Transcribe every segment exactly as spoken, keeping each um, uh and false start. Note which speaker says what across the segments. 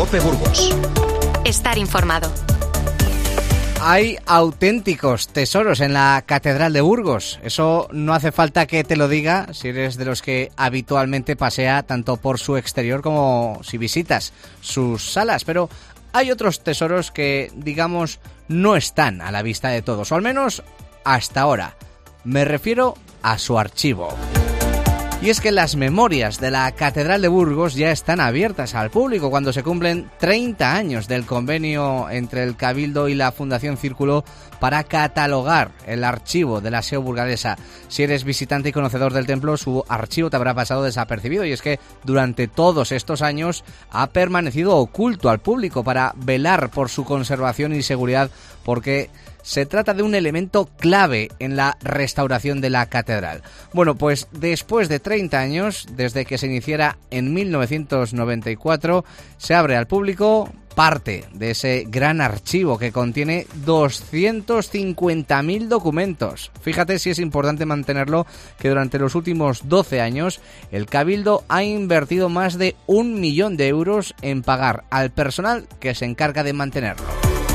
Speaker 1: COPE Burgos.
Speaker 2: Estar informado.
Speaker 3: Hay auténticos tesoros en la Catedral de Burgos. Eso no hace falta que te lo diga si eres de los que habitualmente pasea tanto por su exterior como si visitas sus salas. Pero hay otros tesoros que, digamos, no están a la vista de todos, o al menos hasta ahora. Me refiero a su archivo. Y es que las memorias de la Catedral de Burgos ya están abiertas al público cuando se cumplen treinta años del convenio entre el Cabildo y la Fundación Círculo para catalogar el archivo de la S E O burgalesa. Si eres visitante y conocedor del templo, su archivo te habrá pasado desapercibido, y es que durante todos estos años ha permanecido oculto al público para velar por su conservación y seguridad, porque se trata de un elemento clave en la restauración de la catedral. Bueno, pues después de treinta años, desde que se iniciara en mil novecientos noventa y cuatro, se abre al público parte de ese gran archivo que contiene doscientos cincuenta mil documentos. Fíjate si es importante mantenerlo, que durante los últimos doce años el Cabildo ha invertido más de un millón de euros en pagar al personal que se encarga de mantenerlo.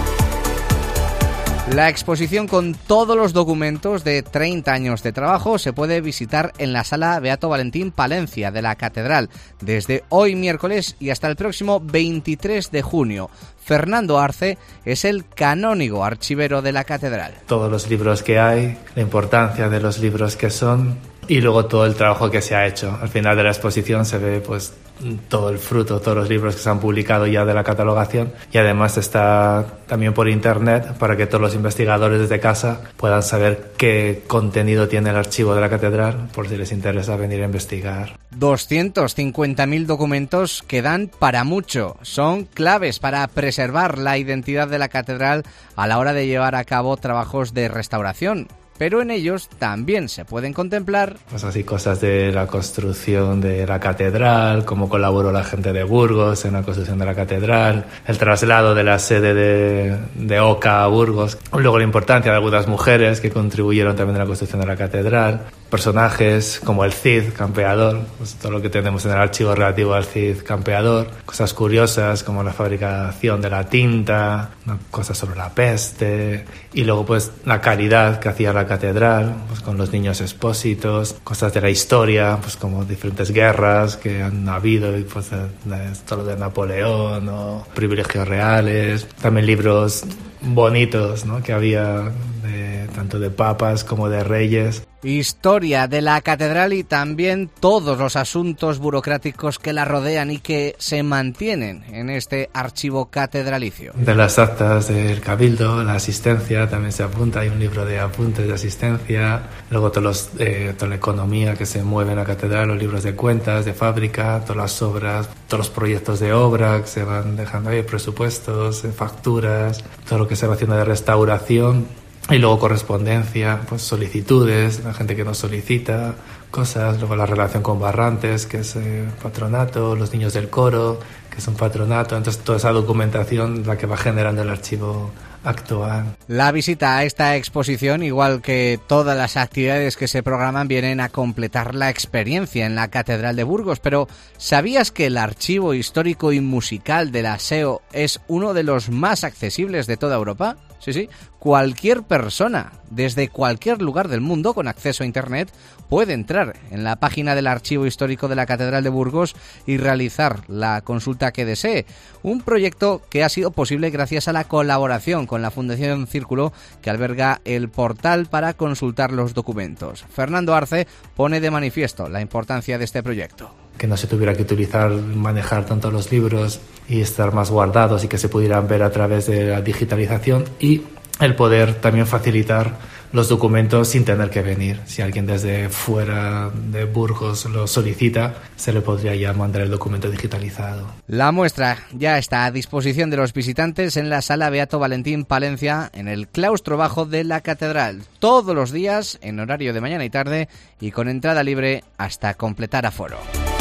Speaker 3: La exposición con todos los documentos de treinta años de trabajo se puede visitar en la Sala Beato Valentín Palencia de la Catedral desde hoy miércoles y hasta el próximo veintitrés de junio. Fernando Arce es el canónigo archivero de la Catedral.
Speaker 4: Todos los libros que hay, la importancia de los libros que son y luego todo el trabajo que se ha hecho. Al final de la exposición se ve pues todo el fruto, todos los libros que se han publicado ya de la catalogación, y además está también por internet para que todos los investigadores desde casa puedan saber qué contenido tiene el archivo de la catedral por si les interesa venir a investigar.
Speaker 3: doscientos cincuenta mil documentos que dan para mucho. Son claves para preservar la identidad de la catedral a la hora de llevar a cabo trabajos de restauración. Pero en ellos también se pueden contemplar
Speaker 4: pues así cosas de la construcción de la catedral, cómo colaboró la gente de Burgos en la construcción de la catedral, el traslado de la sede de, de Oca a Burgos, luego la importancia de algunas mujeres que contribuyeron también a la construcción de la catedral, personajes como el Cid Campeador, pues todo lo que tenemos en el archivo relativo al Cid Campeador, cosas curiosas como la fabricación de la tinta, cosas sobre la peste, y luego pues la caridad que hacía la catedral, pues con los niños expósitos, cosas de la historia, pues como diferentes guerras que han habido, y pues todo lo de Napoleón o privilegios reales, también libros bonitos, ¿no?, que había de, tanto de papas como de reyes.
Speaker 3: Historia de la catedral y también todos los asuntos burocráticos que la rodean y que se mantienen en este archivo catedralicio.
Speaker 4: De las actas del Cabildo, la asistencia también se apunta, hay un libro de apuntes de asistencia, luego todos los, eh, toda la economía que se mueve en la catedral, los libros de cuentas, de fábrica, todas las obras, todos los proyectos de obra que se van dejando ahí, presupuestos, facturas, todo lo que se va haciendo de restauración. Y luego correspondencia, pues solicitudes, la gente que nos solicita cosas, luego la relación con Barrantes, que es eh, patronato, los niños del coro, que es un patronato, entonces toda esa documentación la que va generando el archivo actual.
Speaker 3: La visita a esta exposición, igual que todas las actividades que se programan, vienen a completar la experiencia en la Catedral de Burgos, pero ¿sabías que el archivo histórico y musical de la S E O es uno de los más accesibles de toda Europa? Sí, sí, cualquier persona, desde cualquier lugar del mundo con acceso a Internet, puede entrar en la página del Archivo Histórico de la Catedral de Burgos y realizar la consulta que desee. Un proyecto que ha sido posible gracias a la colaboración con la Fundación Círculo, que alberga el portal para consultar los documentos. Fernando Arce pone de manifiesto la importancia de este proyecto.
Speaker 4: Que no se tuviera que utilizar, manejar tanto los libros y estar más guardados y que se pudieran ver a través de la digitalización, y el poder también facilitar los documentos sin tener que venir. Si alguien desde fuera de Burgos lo solicita, se le podría ya mandar el documento digitalizado.
Speaker 3: La muestra ya está a disposición de los visitantes en la Sala Beato Valentín Palencia, en el claustro bajo de la catedral, todos los días en horario de mañana y tarde y con entrada libre hasta completar aforo.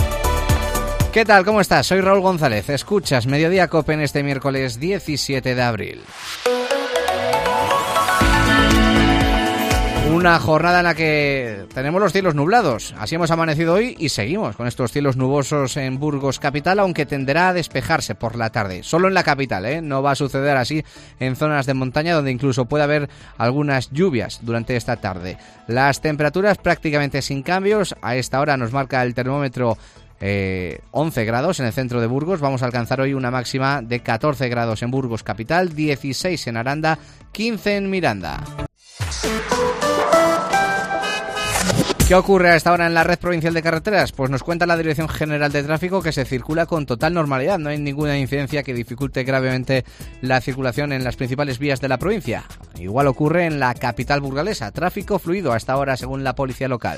Speaker 3: ¿Qué tal? ¿Cómo estás? Soy Raúl González. Escuchas Mediodía COPE en este miércoles diecisiete de abril. Una jornada en la que tenemos los cielos nublados. Así hemos amanecido hoy y seguimos con estos cielos nubosos en Burgos capital, aunque tenderá a despejarse por la tarde. Solo en la capital, ¿eh? No va a suceder así en zonas de montaña donde incluso puede haber algunas lluvias durante esta tarde. Las temperaturas prácticamente sin cambios. A esta hora nos marca el termómetro Eh, once grados en el centro de Burgos. Vamos a alcanzar hoy una máxima de catorce grados en Burgos capital, dieciséis en Aranda, quince en Miranda. ¿Qué ocurre a esta hora en la red provincial de carreteras? Pues nos cuenta la Dirección General de Tráfico que se circula con total normalidad. No hay ninguna incidencia que dificulte gravemente la circulación en las principales vías de la provincia. Igual ocurre en la capital burgalesa. Tráfico fluido a esta hora según la policía local.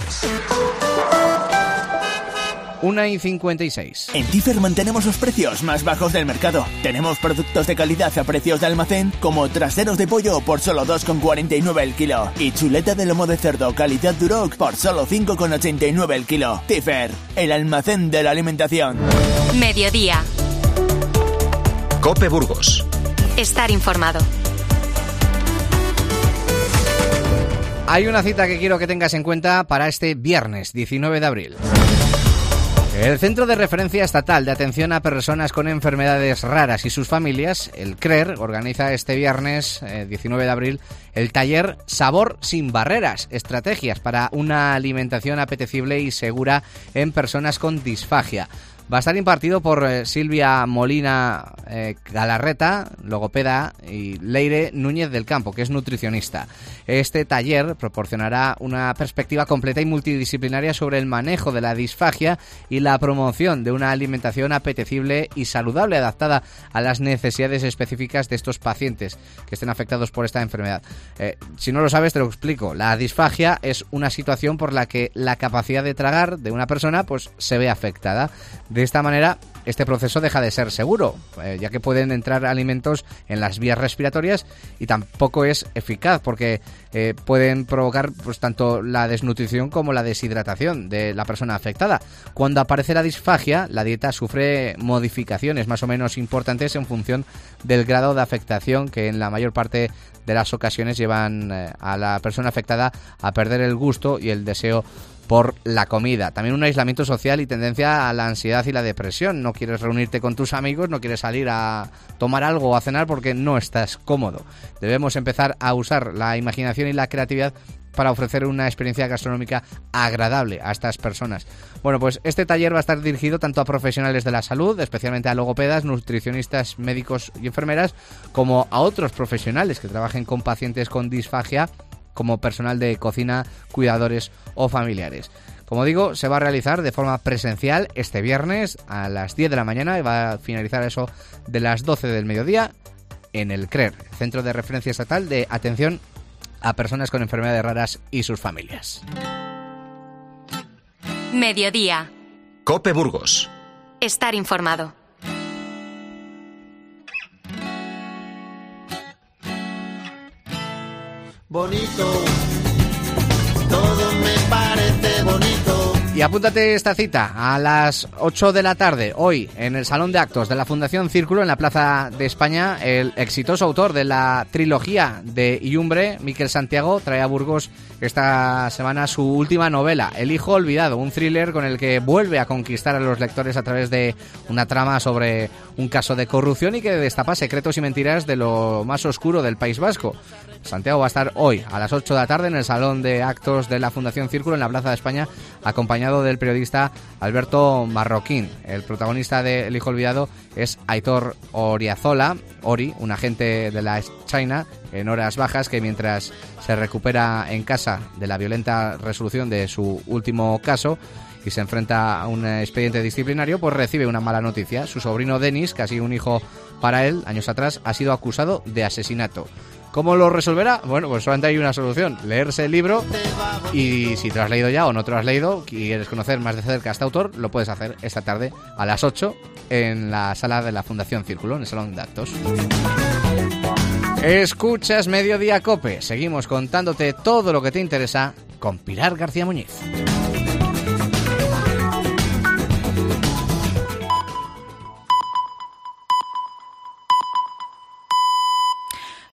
Speaker 3: una y cincuenta y seis.
Speaker 1: En Tifer mantenemos los precios más bajos del mercado. Tenemos productos de calidad a precios de almacén, como traseros de pollo por solo dos con cuarenta y nueve el kilo y chuleta de lomo de cerdo calidad Duroc por solo cinco con ochenta y nueve el kilo. Tifer, el almacén de la alimentación.
Speaker 2: Mediodía.
Speaker 5: COPE Burgos.
Speaker 2: Estar informado.
Speaker 3: Hay una cita que quiero que tengas en cuenta para este viernes diecinueve de abril. El Centro de Referencia Estatal de Atención a Personas con Enfermedades Raras y sus familias, el C R E R, organiza este viernes eh, diecinueve de abril el taller Sabor sin Barreras, estrategias para una alimentación apetecible y segura en personas con disfagia. Va a estar impartido por eh, Silvia Molina eh, Galarreta, logopeda, y Leire Núñez del Campo, que es nutricionista. Este taller proporcionará una perspectiva completa y multidisciplinaria sobre el manejo de la disfagia y la promoción de una alimentación apetecible y saludable adaptada a las necesidades específicas de estos pacientes que estén afectados por esta enfermedad. Eh, si no lo sabes, te lo explico. La disfagia es una situación por la que la capacidad de tragar de una persona pues se ve afectada. De esta manera, este proceso deja de ser seguro, eh, ya que pueden entrar alimentos en las vías respiratorias y tampoco es eficaz porque eh, pueden provocar pues tanto la desnutrición como la deshidratación de la persona afectada. Cuando aparece la disfagia, la dieta sufre modificaciones más o menos importantes en función del grado de afectación que en la mayor parte de las ocasiones llevan eh, a la persona afectada a perder el gusto y el deseo por la comida. También un aislamiento social y tendencia a la ansiedad y la depresión. No quieres reunirte con tus amigos, no quieres salir a tomar algo o a cenar porque no estás cómodo. Debemos empezar a usar la imaginación y la creatividad para ofrecer una experiencia gastronómica agradable a estas personas. Bueno, pues este taller va a estar dirigido tanto a profesionales de la salud, especialmente a logopedas, nutricionistas, médicos y enfermeras, como a otros profesionales que trabajen con pacientes con disfagia, como personal de cocina, cuidadores o familiares. Como digo, se va a realizar de forma presencial este viernes a las diez de la mañana y va a finalizar eso de las doce del mediodía en el C R E R, Centro de Referencia Estatal de Atención a Personas con Enfermedades Raras y sus familias.
Speaker 2: Mediodía.
Speaker 5: COPE Burgos.
Speaker 2: Estar informado.
Speaker 6: Bonito, todo me parece bonito.
Speaker 3: Y apúntate esta cita a las ocho de la tarde, hoy, en el Salón de Actos de la Fundación Círculo, en la Plaza de España. El exitoso autor de la trilogía de Yumbre, Miquel Santiago, trae a Burgos esta semana su última novela, El hijo olvidado, un thriller con el que vuelve a conquistar a los lectores a través de una trama sobre un caso de corrupción y que destapa secretos y mentiras de lo más oscuro del País Vasco. Santiago va a estar hoy a las ocho de la tarde en el Salón de Actos de la Fundación Círculo, en la Plaza de España, acompañado del periodista Alberto Marroquín. El protagonista de El hijo olvidado es Aitor Oriazola, Ori, un agente de la China en horas bajas que, mientras se recupera en casa de la violenta resolución de su último caso y se enfrenta a un expediente disciplinario, pues recibe una mala noticia. Su sobrino Denis, casi un hijo para él, años atrás, ha sido acusado de asesinato. ¿Cómo lo resolverá? Bueno, pues solamente hay una solución: leerse el libro, y si te lo has leído ya o no te lo has leído, quieres conocer más de cerca a este autor, lo puedes hacer esta tarde a las ocho en la sala de la Fundación Círculo, en el Salón de Actos. Escuchas Mediodía COPE. Seguimos contándote todo lo que te interesa con Pilar García Muñiz.